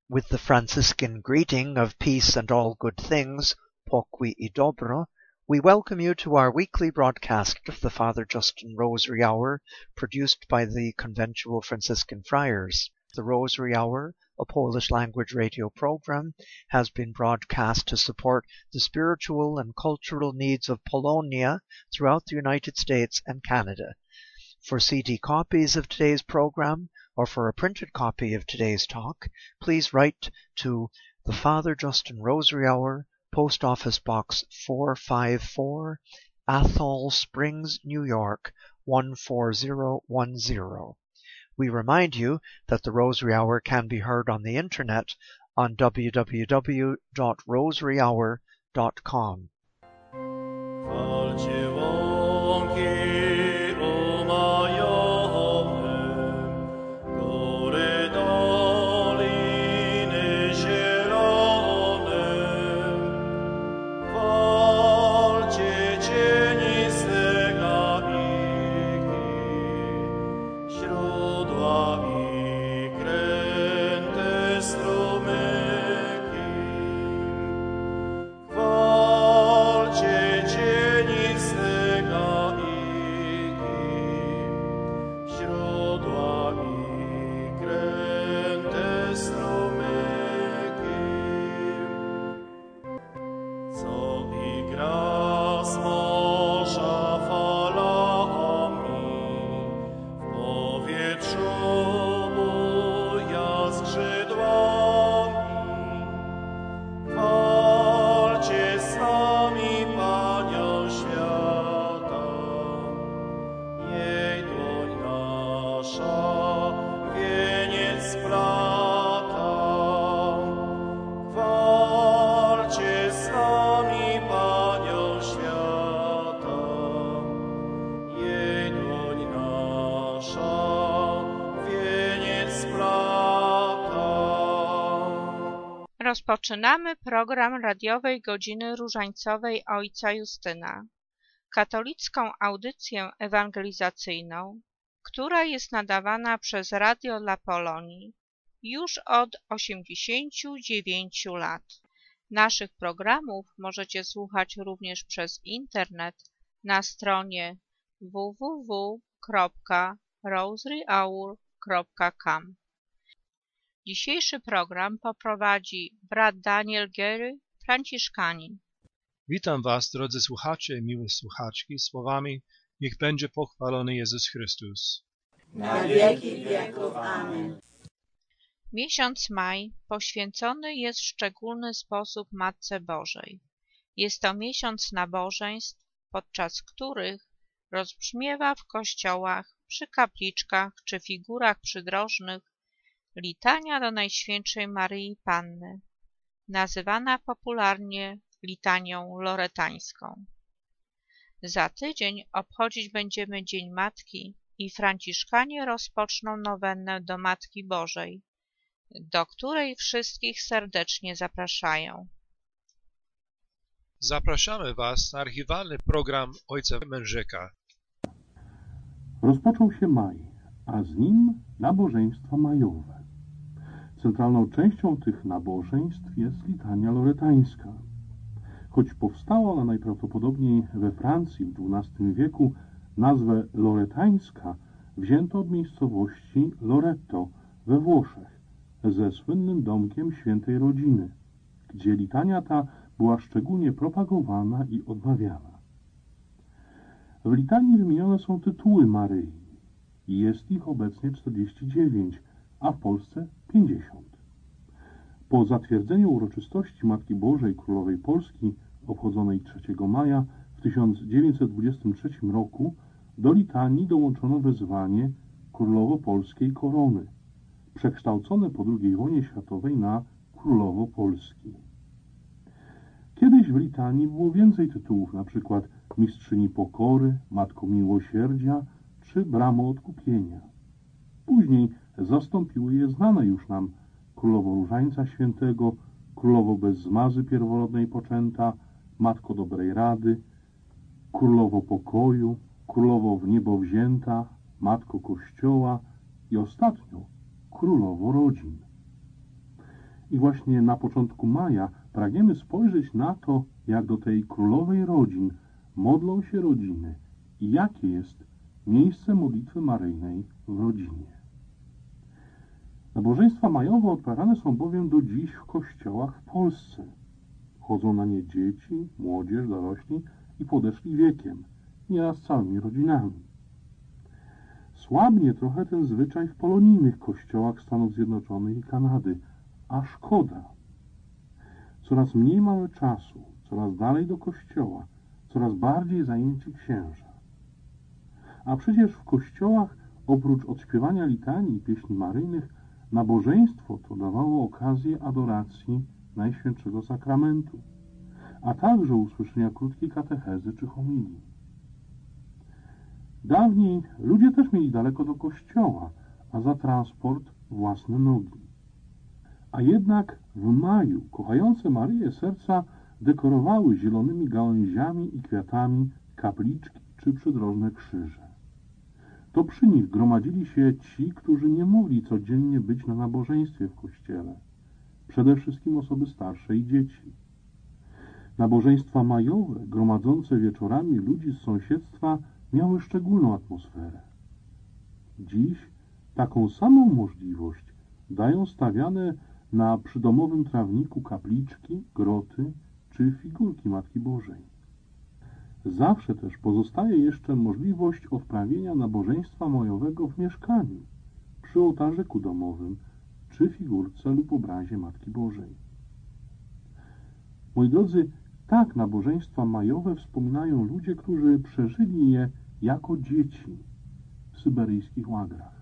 With the Franciscan greeting of peace and all good things, pokój i dobro, we welcome you to our weekly broadcast of the Father Justin Rosary Hour, produced by the Conventual Franciscan Friars. The Rosary Hour, a Polish-language radio program, has been broadcast to support the spiritual and cultural needs of Polonia throughout the United States and Canada. For CD copies of today's program, or for a printed copy of today's talk, please write to the Father Justin Rosary Hour, Post Office Box 454, Athol Springs, New York 14010. We remind you that the Rosary Hour can be heard on the internet on www.rosaryhour.com. Rozpoczynamy program radiowej godziny różańcowej Ojca Justyna, katolicką audycję ewangelizacyjną, która jest nadawana przez Radio dla Polonii już od 89 lat. Naszych programów możecie słuchać również przez internet na stronie www.rosaryhour.com. Dzisiejszy program poprowadzi brat Daniel Gery, franciszkanin. Witam Was, drodzy słuchacze i miłe słuchaczki, słowami: niech będzie pochwalony Jezus Chrystus. Na wieki wieków. Amen. Miesiąc maj poświęcony jest w szczególny sposób Matce Bożej. Jest to miesiąc nabożeństw, podczas których rozbrzmiewa w kościołach, przy kapliczkach czy figurach przydrożnych litania do Najświętszej Maryi Panny, nazywana popularnie litanią loretańską. Za tydzień obchodzić będziemy Dzień Matki i franciszkanie rozpoczną nowennę do Matki Bożej, do której wszystkich serdecznie zapraszają. Zapraszamy Was na archiwalny program Ojca Mężyka. Rozpoczął się maj, a z nim nabożeństwa majowe. Centralną częścią tych nabożeństw jest litania loretańska. Choć powstała ona najprawdopodobniej we Francji w XII wieku, nazwę loretańska wzięto od miejscowości Loreto we Włoszech, ze słynnym domkiem Świętej Rodziny, gdzie litania ta była szczególnie propagowana i odmawiana. W litanii wymienione są tytuły Maryi i jest ich obecnie 49, a w Polsce 50. Po zatwierdzeniu uroczystości Matki Bożej Królowej Polski obchodzonej 3 maja w 1923 roku do litanii dołączono wezwanie Królowo Polskiej Korony, przekształcone po II wojnie światowej na Królowo Polski. Kiedyś w litanii było więcej tytułów, np. Mistrzyni Pokory, Matko Miłosierdzia czy Bramo Odkupienia. Później zastąpiły je znane już nam Królowo Różańca Świętego, Królowo bez zmazy pierworodnej poczęta, Matko Dobrej Rady, Królowo Pokoju, Królowo w niebo wzięta, Matko Kościoła i ostatnio Królowo Rodzin. I właśnie na początku maja pragniemy spojrzeć na to, jak do tej królowej rodzin modlą się rodziny i jakie jest miejsce modlitwy maryjnej w rodzinie. Nabożeństwa majowe odprawiane są bowiem do dziś w kościołach w Polsce. Chodzą na nie dzieci, młodzież, dorośli i podeszli wiekiem, nieraz całymi rodzinami. Słabnie trochę ten zwyczaj w polonijnych kościołach Stanów Zjednoczonych i Kanady, a szkoda. Coraz mniej mamy czasu, coraz dalej do kościoła, coraz bardziej zajęci księża. A przecież w kościołach oprócz odśpiewania litanii i pieśni maryjnych nabożeństwo to dawało okazję adoracji Najświętszego Sakramentu, a także usłyszenia krótkiej katechezy czy homilii. Dawniej ludzie też mieli daleko do kościoła, a za transport własne nogi. A jednak w maju kochające Maryję serca dekorowały zielonymi gałęziami i kwiatami kapliczki czy przydrożne krzyże. To przy nich gromadzili się ci, którzy nie mogli codziennie być na nabożeństwie w kościele. Przede wszystkim osoby starsze i dzieci. Nabożeństwa majowe, gromadzące wieczorami ludzi z sąsiedztwa, miały szczególną atmosferę. Dziś taką samą możliwość dają stawiane na przydomowym trawniku kapliczki, groty czy figurki Matki Bożej. Zawsze też pozostaje jeszcze możliwość odprawienia nabożeństwa majowego w mieszkaniu, przy ołtarzyku domowym, czy figurce lub obrazie Matki Bożej. Moi drodzy, tak nabożeństwa majowe wspominają ludzie, którzy przeżyli je jako dzieci w syberyjskich łagrach.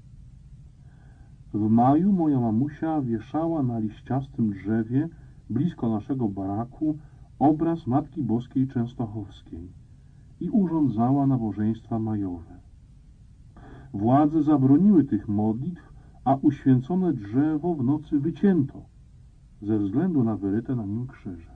W maju moja mamusia wieszała na liściastym drzewie blisko naszego baraku obraz Matki Boskiej Częstochowskiej i urządzała nabożeństwa majowe. Władze zabroniły tych modlitw, a uświęcone drzewo w nocy wycięto ze względu na wyryte na nim krzyże.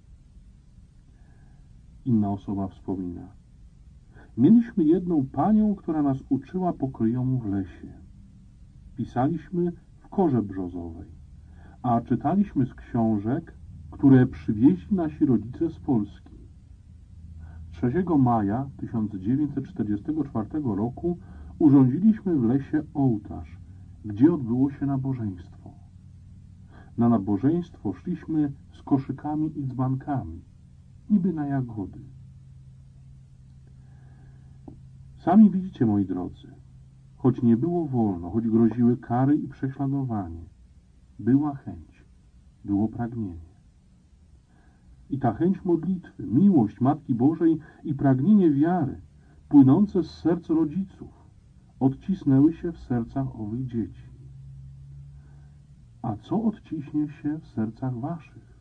Inna osoba wspomina: mieliśmy jedną panią, która nas uczyła pokryjomu w lesie. Pisaliśmy w korze brzozowej, a czytaliśmy z książek, które przywieźli nasi rodzice z Polski. 3 maja 1944 roku urządziliśmy w lesie ołtarz, gdzie odbyło się nabożeństwo. Na nabożeństwo szliśmy z koszykami i dzbankami, niby na jagody. Sami widzicie, moi drodzy, choć nie było wolno, choć groziły kary i prześladowanie, była chęć, było pragnienie. I ta chęć modlitwy, miłość Matki Bożej i pragnienie wiary, płynące z serc rodziców, odcisnęły się w sercach owych dzieci. A co odciśnie się w sercach waszych?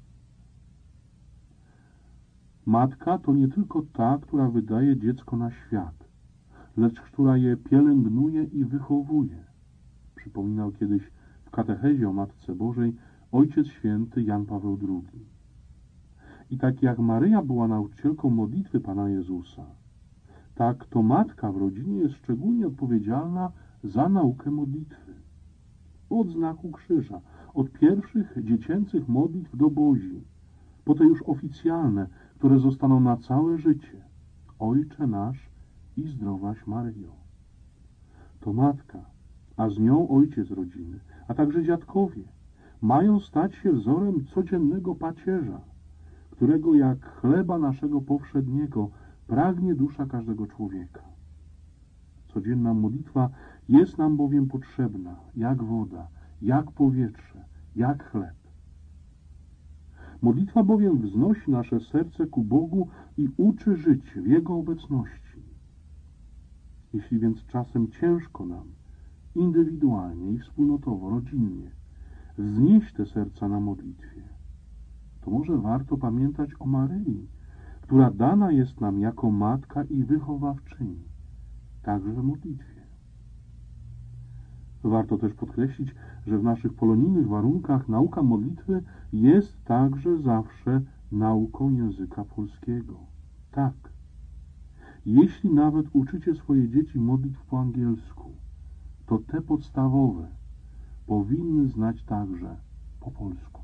Matka to nie tylko ta, która wydaje dziecko na świat, lecz która je pielęgnuje i wychowuje. Przypominał kiedyś w katechezie o Matce Bożej Ojciec Święty Jan Paweł II. I tak jak Maryja była nauczycielką modlitwy Pana Jezusa, tak to matka w rodzinie jest szczególnie odpowiedzialna za naukę modlitwy. Od znaku krzyża, od pierwszych dziecięcych modlitw do bozi, po te już oficjalne, które zostaną na całe życie. Ojcze nasz i zdrowaś Maryjo. To matka, a z nią ojciec rodziny, a także dziadkowie, mają stać się wzorem codziennego pacierza, którego jak chleba naszego powszedniego pragnie dusza każdego człowieka. Codzienna modlitwa jest nam bowiem potrzebna, jak woda, jak powietrze, jak chleb. Modlitwa bowiem wznosi nasze serce ku Bogu i uczy żyć w Jego obecności. Jeśli więc czasem ciężko nam, indywidualnie i wspólnotowo, rodzinnie, wznieść te serca na modlitwie, to może warto pamiętać o Maryi, która dana jest nam jako matka i wychowawczyni, także w modlitwie. Warto też podkreślić, że w naszych polonijnych warunkach nauka modlitwy jest także zawsze nauką języka polskiego. Tak. Jeśli nawet uczycie swoje dzieci modlitw po angielsku, to te podstawowe powinny znać także po polsku.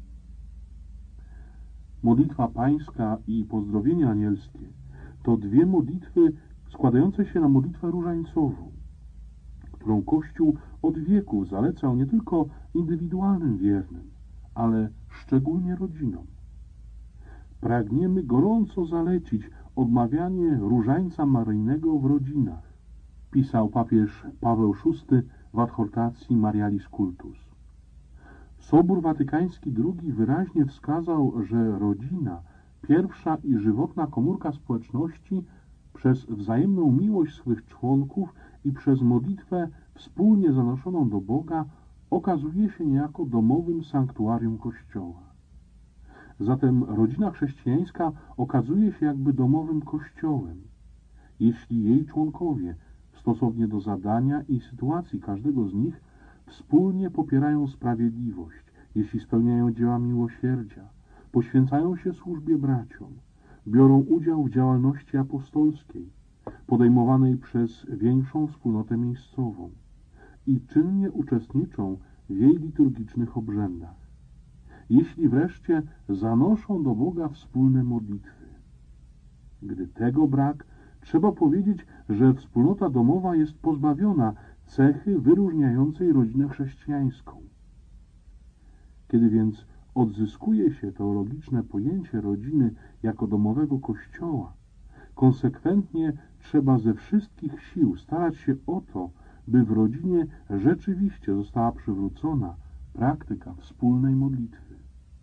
Modlitwa pańska i pozdrowienie anielskie to dwie modlitwy składające się na modlitwę różańcową, którą Kościół od wieków zalecał nie tylko indywidualnym wiernym, ale szczególnie rodzinom. Pragniemy gorąco zalecić odmawianie różańca maryjnego w rodzinach, pisał papież Paweł VI w adhortacji Marialis Cultus. Sobór Watykański II wyraźnie wskazał, że rodzina, pierwsza i żywotna komórka społeczności, przez wzajemną miłość swych członków i przez modlitwę wspólnie zanoszoną do Boga okazuje się niejako domowym sanktuarium Kościoła. Zatem rodzina chrześcijańska okazuje się jakby domowym Kościołem, jeśli jej członkowie stosownie do zadania i sytuacji każdego z nich wspólnie popierają sprawiedliwość, jeśli spełniają dzieła miłosierdzia, poświęcają się służbie braciom, biorą udział w działalności apostolskiej, podejmowanej przez większą wspólnotę miejscową i czynnie uczestniczą w jej liturgicznych obrzędach. Jeśli wreszcie zanoszą do Boga wspólne modlitwy. Gdy tego brak, trzeba powiedzieć, że wspólnota domowa jest pozbawiona cechy wyróżniającej rodzinę chrześcijańską. Kiedy więc odzyskuje się teologiczne pojęcie rodziny jako domowego Kościoła, konsekwentnie trzeba ze wszystkich sił starać się o to, by w rodzinie rzeczywiście została przywrócona praktyka wspólnej modlitwy.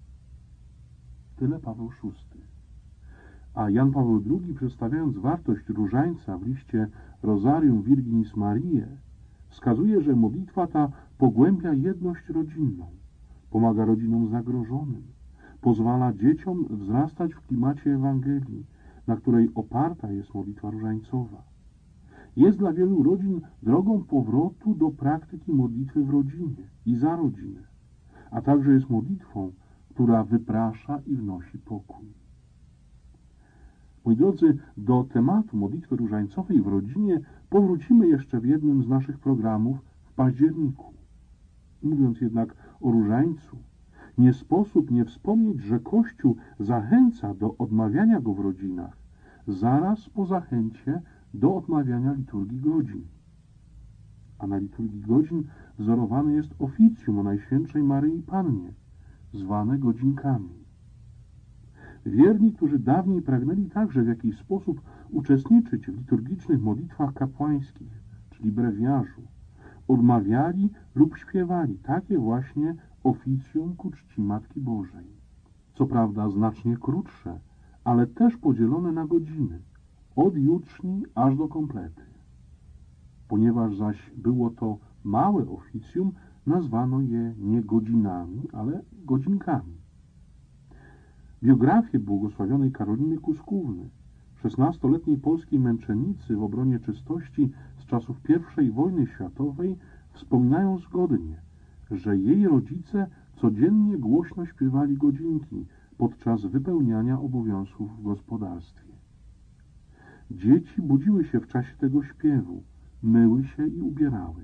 Tyle Paweł VI. A Jan Paweł II, przedstawiając wartość różańca w liście Rosarium Virginis Mariae, wskazuje, że modlitwa ta pogłębia jedność rodzinną, pomaga rodzinom zagrożonym, pozwala dzieciom wzrastać w klimacie Ewangelii, na której oparta jest modlitwa różańcowa. Jest dla wielu rodzin drogą powrotu do praktyki modlitwy w rodzinie i za rodzinę, a także jest modlitwą, która wyprasza i wnosi pokój. Moi drodzy, do tematu modlitwy różańcowej w rodzinie powrócimy jeszcze w jednym z naszych programów w październiku. Mówiąc jednak o różańcu, nie sposób nie wspomnieć, że Kościół zachęca do odmawiania go w rodzinach, zaraz po zachęcie do odmawiania liturgii godzin. A na liturgii godzin wzorowane jest oficjum o Najświętszej Maryi Pannie, zwane godzinkami. Wierni, którzy dawniej pragnęli także w jakiś sposób uczestniczyć w liturgicznych modlitwach kapłańskich, czyli brewiarzu, odmawiali lub śpiewali takie właśnie oficjum ku czci Matki Bożej. Co prawda znacznie krótsze, ale też podzielone na godziny, od juczni aż do komplety. Ponieważ zaś było to małe oficjum, nazwano je nie godzinami, ale godzinkami. Biografię błogosławionej Karoliny Kuskówny, 16-letniej polskiej męczennicy w obronie czystości z czasów I wojny światowej, wspominają zgodnie, że jej rodzice codziennie głośno śpiewali godzinki podczas wypełniania obowiązków w gospodarstwie. Dzieci budziły się w czasie tego śpiewu, myły się i ubierały.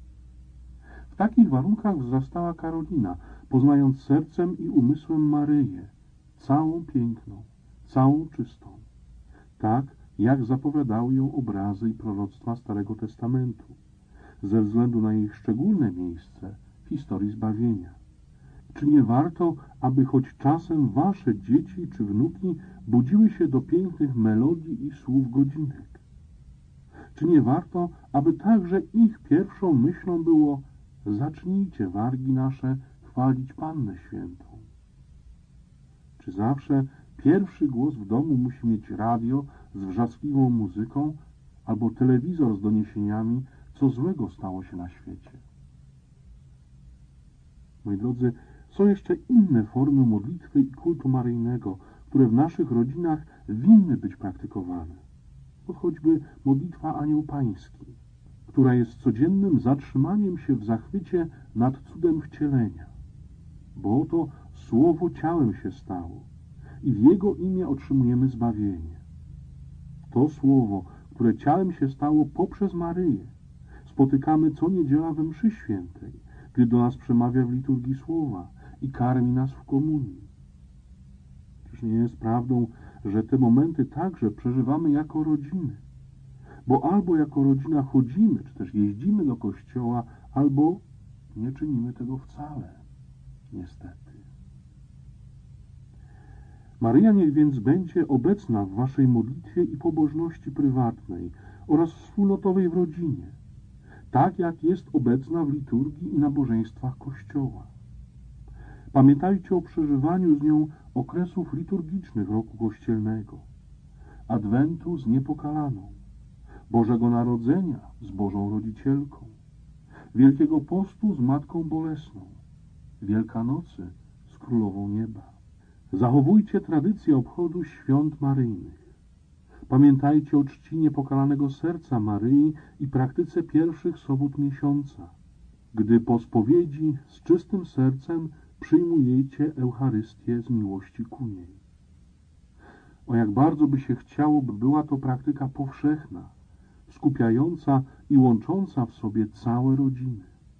W takich warunkach wzrastała Karolina, poznając sercem i umysłem Maryję, całą piękną, całą czystą, tak jak zapowiadały ją obrazy i proroctwa Starego Testamentu, ze względu na jej szczególne miejsce w historii zbawienia. Czy nie warto, aby choć czasem wasze dzieci czy wnuki budziły się do pięknych melodii i słów godzinek? Czy nie warto, aby także ich pierwszą myślą było: zacznijcie wargi nasze chwalić Pannę Świętą? Czy zawsze pierwszy głos w domu musi mieć radio z wrzaskliwą muzyką albo telewizor z doniesieniami, co złego stało się na świecie? Moi drodzy, są jeszcze inne formy modlitwy i kultu maryjnego, które w naszych rodzinach winny być praktykowane. Choćby modlitwa Anioł Pański, która jest codziennym zatrzymaniem się w zachwycie nad cudem wcielenia, bo oto Słowo ciałem się stało i w Jego imię otrzymujemy zbawienie. To Słowo, które ciałem się stało poprzez Maryję, spotykamy co niedziela we mszy świętej, gdy do nas przemawia w liturgii Słowa i karmi nas w komunii. Czyż nie jest prawdą, że te momenty także przeżywamy jako rodziny? Bo albo jako rodzina chodzimy, czy też jeździmy do kościoła, albo nie czynimy tego wcale, niestety. Maryja niech więc będzie obecna w waszej modlitwie i pobożności prywatnej oraz wspólnotowej w rodzinie, tak jak jest obecna w liturgii i nabożeństwach Kościoła. Pamiętajcie o przeżywaniu z nią okresów liturgicznych roku kościelnego, Adwentu z Niepokalaną, Bożego Narodzenia z Bożą Rodzicielką, Wielkiego Postu z Matką Bolesną, Wielkanocy z Królową Nieba. Zachowujcie tradycję obchodu świąt maryjnych. Pamiętajcie o czci Niepokalanego Serca Maryi i praktyce pierwszych sobót miesiąca, gdy po spowiedzi z czystym sercem przyjmujecie Eucharystię z miłości ku niej. O jak bardzo by się chciało, by była to praktyka powszechna, skupiająca i łącząca w sobie całe rodziny.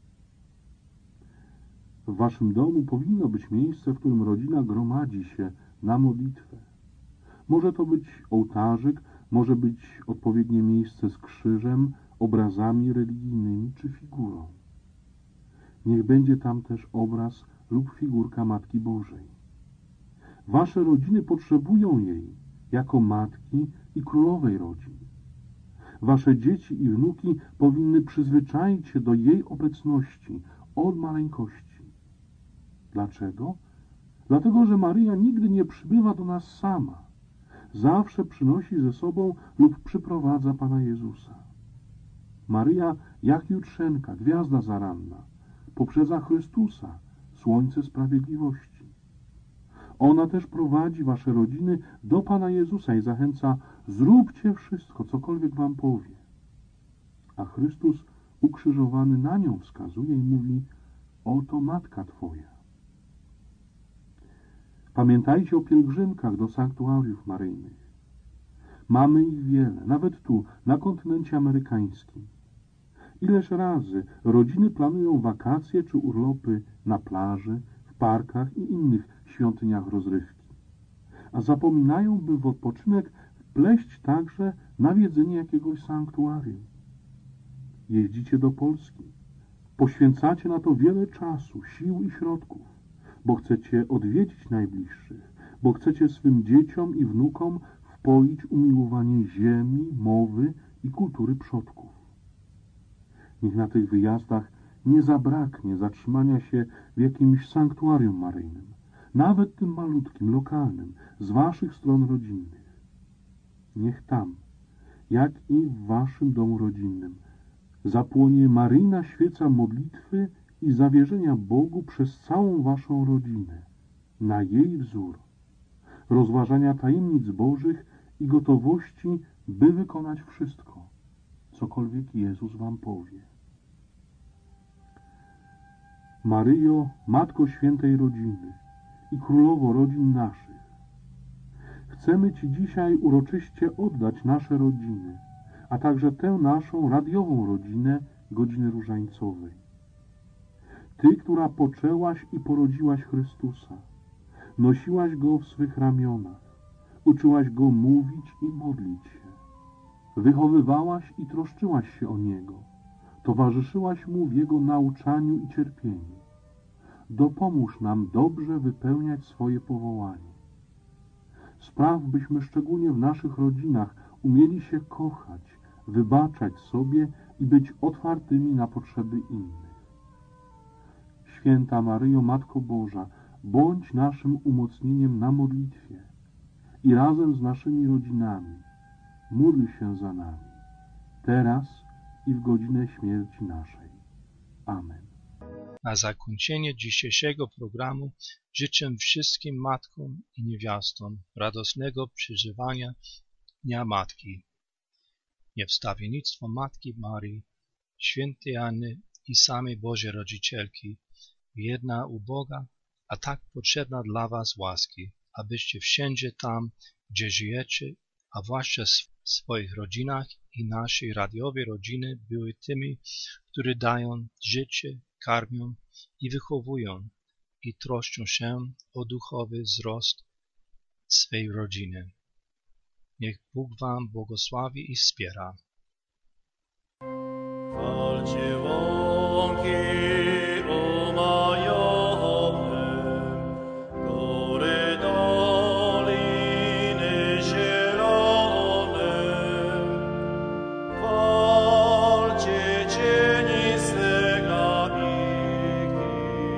W waszym domu powinno być miejsce, w którym rodzina gromadzi się na modlitwę. Może to być ołtarzyk, może być odpowiednie miejsce z krzyżem, obrazami religijnymi czy figurą. Niech będzie tam też obraz lub figurka Matki Bożej. Wasze rodziny potrzebują jej jako matki i królowej rodzin. Wasze dzieci i wnuki powinny przyzwyczaić się do jej obecności od maleńkości. Dlaczego? Dlatego, że Maryja nigdy nie przybywa do nas sama. Zawsze przynosi ze sobą lub przyprowadza Pana Jezusa. Maryja, jak jutrzenka, gwiazda zaranna, poprzedza Chrystusa, słońce sprawiedliwości. Ona też prowadzi wasze rodziny do Pana Jezusa i zachęca: zróbcie wszystko, cokolwiek wam powie. A Chrystus ukrzyżowany na nią wskazuje i mówi: oto matka twoja. Pamiętajcie o pielgrzymkach do sanktuariów maryjnych. Mamy ich wiele, nawet tu, na kontynencie amerykańskim. Ileż razy rodziny planują wakacje czy urlopy na plaży, w parkach i innych świątyniach rozrywki, a zapominają, by w odpoczynek wpleść także nawiedzenie jakiegoś sanktuarium. Jeździcie do Polski, poświęcacie na to wiele czasu, sił i środków, bo chcecie odwiedzić najbliższych, bo chcecie swym dzieciom i wnukom wpoić umiłowanie ziemi, mowy i kultury przodków. Niech na tych wyjazdach nie zabraknie zatrzymania się w jakimś sanktuarium maryjnym, nawet tym malutkim, lokalnym, z waszych stron rodzinnych. Niech tam, jak i w waszym domu rodzinnym, zapłonie maryjna świeca modlitwy i zawierzenia Bogu przez całą waszą rodzinę, na jej wzór, rozważania tajemnic Bożych i gotowości, by wykonać wszystko, cokolwiek Jezus wam powie. Maryjo, Matko Świętej Rodziny i Królowo rodzin naszych, chcemy Ci dzisiaj uroczyście oddać nasze rodziny, a także tę naszą radiową rodzinę godziny różańcowej. Ty, która poczęłaś i porodziłaś Chrystusa, nosiłaś Go w swych ramionach, uczyłaś Go mówić i modlić się, wychowywałaś i troszczyłaś się o Niego, towarzyszyłaś Mu w Jego nauczaniu i cierpieniu. Dopomóż nam dobrze wypełniać swoje powołanie. Spraw, byśmy szczególnie w naszych rodzinach umieli się kochać, wybaczać sobie i być otwartymi na potrzeby innych. Święta Maryjo, Matko Boża, bądź naszym umocnieniem na modlitwie i razem z naszymi rodzinami módl się za nami, teraz i w godzinę śmierci naszej. Amen. Na zakończenie dzisiejszego programu życzę wszystkim matkom i niewiastom radosnego przeżywania Dnia Matki. Niech wstawiennictwo Matki Marii, Świętej Anny i samej Bożej Rodzicielki, jedna uboga, a tak potrzebna dla was łaski, abyście wszędzie tam, gdzie żyjecie, a zwłaszcza w swoich rodzinach i naszej radiowej rodziny były tymi, które dają życie, karmią i wychowują i troszczą się o duchowy wzrost swej rodziny. Niech Bóg wam błogosławi i wspiera. Chwalcie łąki umajone, góry, doliny zielone. Chwalcie cieniste ganiki,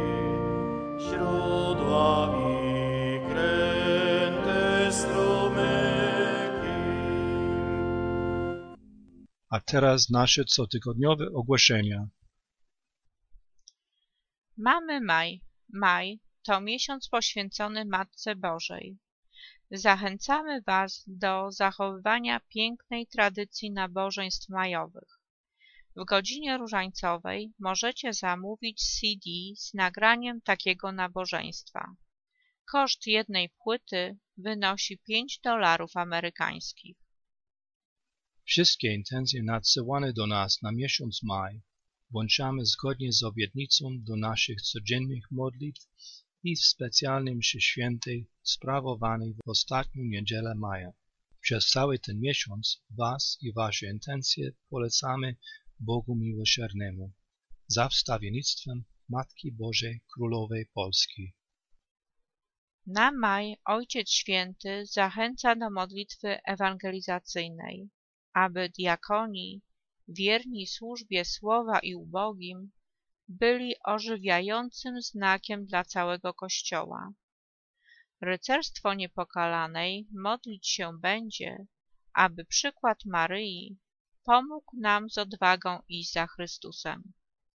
źródła i kręte strumyki. A teraz nasze cotygodniowe ogłoszenia. Mamy maj. Maj to miesiąc poświęcony Matce Bożej. Zachęcamy Was do zachowywania pięknej tradycji nabożeństw majowych. W godzinie różańcowej możecie zamówić CD z nagraniem takiego nabożeństwa. Koszt jednej płyty wynosi $5 amerykańskich. Wszystkie intencje nadsyłane do nas na miesiąc maj włączamy zgodnie z obietnicą do naszych codziennych modlitw i w specjalnej mszy świętej sprawowanej w ostatnią niedzielę maja. Przez cały ten miesiąc Was i Wasze intencje polecamy Bogu Miłosiernemu za wstawiennictwem Matki Bożej Królowej Polski. Na maj Ojciec Święty zachęca do modlitwy ewangelizacyjnej, aby diakoni, wierni służbie słowa i ubogim, byli ożywiającym znakiem dla całego Kościoła. Rycerstwo Niepokalanej modlić się będzie, aby przykład Maryi pomógł nam z odwagą iść za Chrystusem.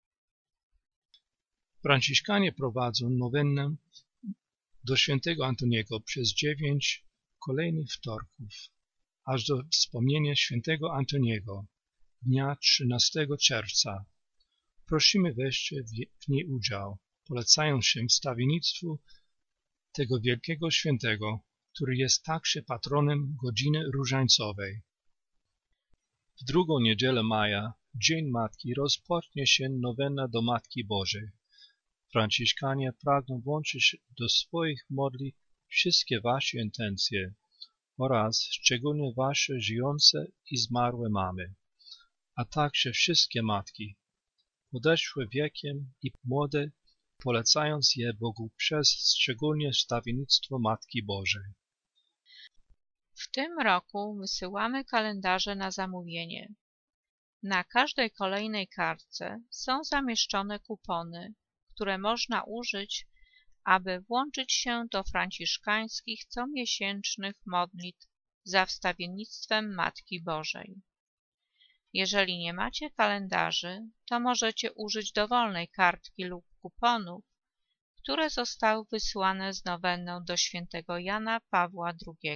Franciszkanie prowadzą nowennę do świętego Antoniego przez 9 kolejnych wtorków, aż do wspomnienia świętego Antoniego dnia 13 czerwca. Prosimy weźcie w niej udział, polecając się wstawiennictwu tego wielkiego świętego, który jest także patronem godziny różańcowej. W drugą niedzielę maja, Dzień Matki, rozpocznie się nowena do Matki Bożej. Franciszkanie pragną włączyć do swoich modlitw wszystkie wasze intencje oraz szczególnie wasze żyjące i zmarłe mamy, a także wszystkie matki, podeszłe wiekiem i młode, polecając je Bogu przez szczególnie wstawiennictwo Matki Bożej. W tym roku wysyłamy kalendarze na zamówienie. Na każdej kolejnej kartce są zamieszczone kupony, które można użyć, aby włączyć się do franciszkańskich comiesięcznych modlitw za wstawiennictwem Matki Bożej. Jeżeli nie macie kalendarzy, to możecie użyć dowolnej kartki lub kuponów, które zostały wysłane z nowenną do świętego Jana Pawła II.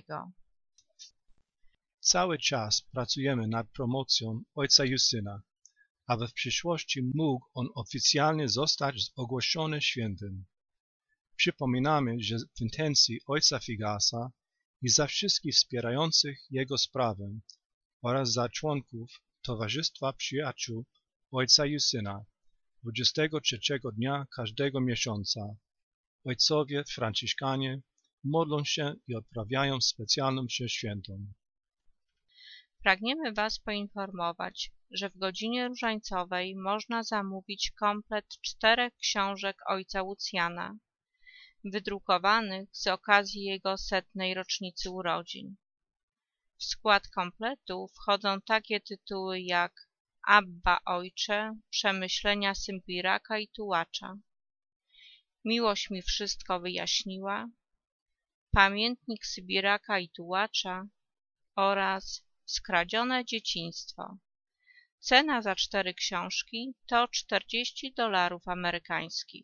Cały czas pracujemy nad promocją Ojca Justyna, aby w przyszłości mógł on oficjalnie zostać ogłoszony świętym. Przypominamy, że w intencji Ojca Figasa i za wszystkich wspierających jego sprawę oraz za członków Towarzystwa Przyjaciół Ojca Justyna 23 dnia każdego miesiąca ojcowie franciszkanie modlą się i odprawiają specjalną mszę świętą. Pragniemy Was poinformować, że w godzinie różańcowej można zamówić komplet 4 książek ojca Łucjana, wydrukowanych z okazji jego 100. rocznicy urodzin. W skład kompletu wchodzą takie tytuły jak Abba Ojcze, Przemyślenia Sybiraka i Tułacza, Miłość mi wszystko wyjaśniła, Pamiętnik Sybiraka i Tułacza oraz Skradzione dzieciństwo. Cena za 4 książki to $40 amerykańskich.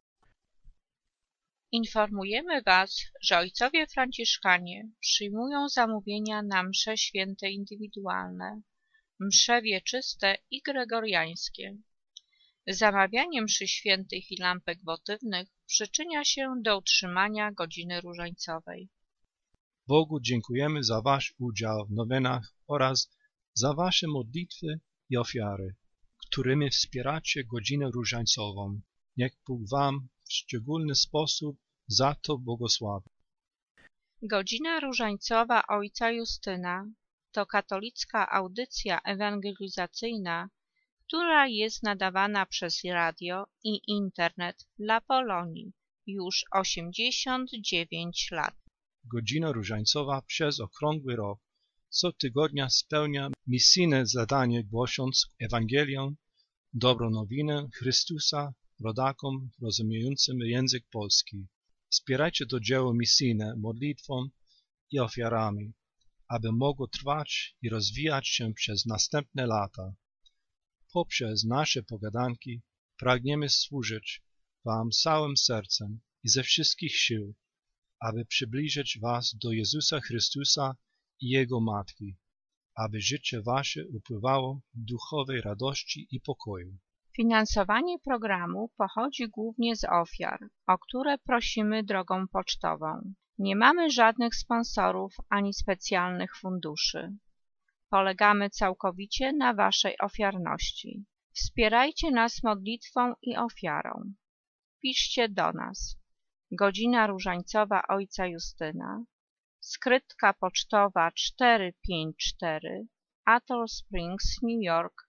Informujemy Was, że ojcowie franciszkanie przyjmują zamówienia na msze święte indywidualne, msze wieczyste i gregoriańskie. Zamawianie mszy świętych i lampek wotywnych przyczynia się do utrzymania godziny różańcowej. Bogu dziękujemy za wasz udział w nowenach oraz za wasze modlitwy i ofiary, którymi wspieracie godzinę różańcową. Niech Bóg wam w szczególny sposób za to błogosławię. Godzina Różańcowa ojca Justyna to katolicka audycja ewangelizacyjna, która jest nadawana przez radio i internet dla Polonii już 89 lat. Godzina Różańcowa przez okrągły rok co tygodnia spełnia misyjne zadanie, głosząc Ewangelię, dobrą nowinę Chrystusa rodakom rozumiejącym język polski. Wspierajcie to dzieło misyjne modlitwą i ofiarami, aby mogło trwać i rozwijać się przez następne lata. Poprzez nasze pogadanki pragniemy służyć Wam całym sercem i ze wszystkich sił, aby przybliżyć Was do Jezusa Chrystusa i Jego Matki, aby życie Wasze upływało w duchowej radości i pokoju. Finansowanie programu pochodzi głównie z ofiar, o które prosimy drogą pocztową. Nie mamy żadnych sponsorów ani specjalnych funduszy. Polegamy całkowicie na Waszej ofiarności. Wspierajcie nas modlitwą i ofiarą. Piszcie do nas. Godzina Różańcowa ojca Justyna, skrytka pocztowa 454, Atoll Springs, New York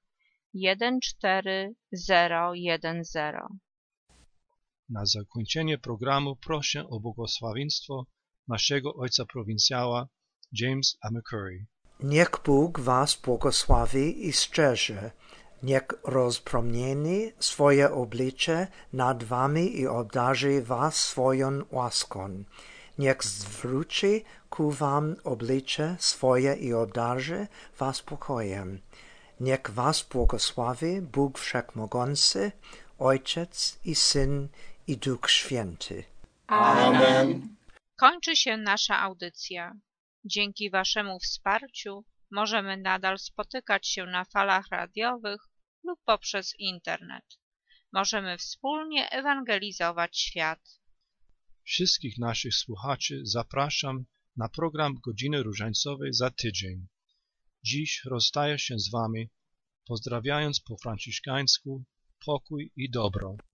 14010. Na zakończenie programu proszę o błogosławieństwo naszego ojca prowincjała James A. McCurry. Niech Bóg was błogosławi i strzeże. Niech rozpromieni swoje oblicze nad wami i obdarzy was swoją łaską. Niech zwróci ku wam oblicze swoje i obdarzy was pokojem. Niech was błogosławi Bóg Wszechmogący, Ojciec i Syn i Duch Święty. Amen. Kończy się nasza audycja. Dzięki Waszemu wsparciu możemy nadal spotykać się na falach radiowych lub poprzez internet. Możemy wspólnie ewangelizować świat. Wszystkich naszych słuchaczy zapraszam na program Godziny Różańcowej za tydzień. Dziś rozstaję się z Wami, pozdrawiając po franciszkańsku pokój i dobro.